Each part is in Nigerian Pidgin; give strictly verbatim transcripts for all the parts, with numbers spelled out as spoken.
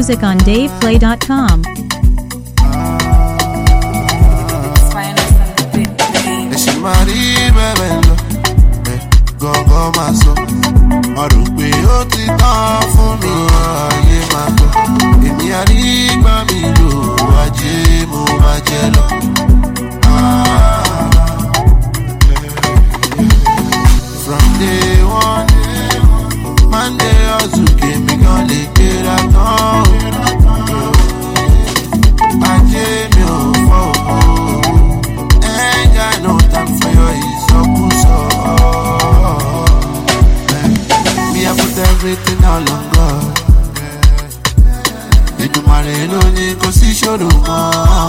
music on dave play dot com. Gọ́gọ́ máa sọ, mo rò pé ó ti tán fún mi, ayé máa gbọ́. Èmi àrígbá mi lò, ajé mo máa jẹ lọ. From day one, Monday hustle kèmí gan lè gbéra tán. Ajé mi ò fọ́ o, ain't got no time for your ìsọkúsọ. Everything all on God. Èdùmàrè ló ní kò sí ṣòro mọ́.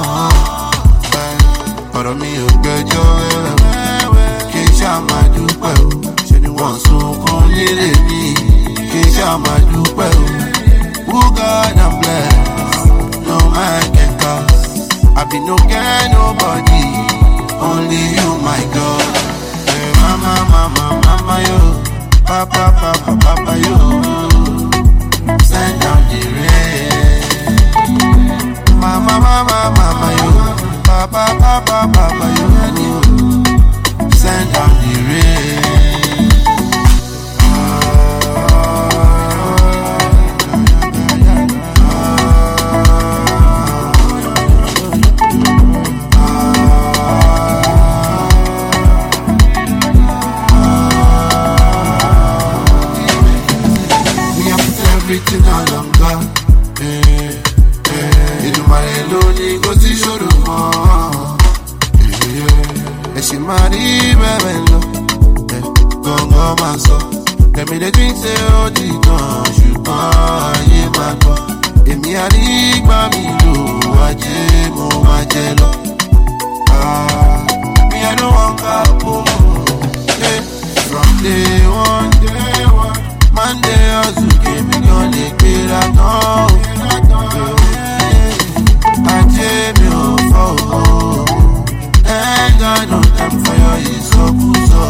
Ọ̀rọ̀ mi ò gbẹ́jọ́ wẹ́wẹ́, kí n ṣáà máa dúpẹ́ o. Ṣé ni wọ́n sunkún nílé mi, kí n ṣáà máa dúpẹ́ o. Who God and bless, no man can cause. I be no get nobody, only you my God. Hey, mama, mama, mama, yo. Papa, papa, papa, you send down the rain. Mama, mama, mama, you Papa, papa, papa, you send down the rain. Everything all on God. Èdùmàrè ló ní kò sí ṣòro mọ́. Ẹ̀sìn máa rí bẹ́ẹ̀ lọ. Gọ́ngọ́ máa sọ. Kẹ̀mí lè tún ṣe ó di tán, ṣùgbọ́n ayé máa gbọ́. Èmi àrígbá mi lò, ajé mo máa jẹ lọ. Mi I don't want couple. From day one, day one, Monday hustle kèmí gan lè gbéra tán. Ajé mi ò fọ́ o, ain't got no time for your ìsọkúsọ.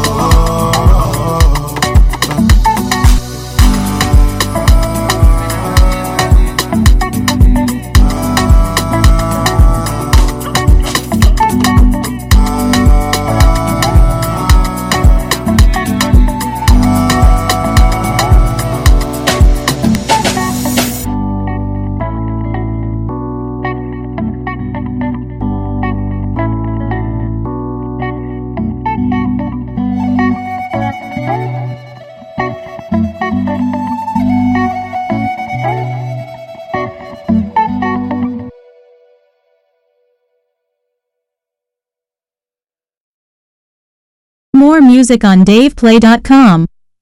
More music on dave play dot com.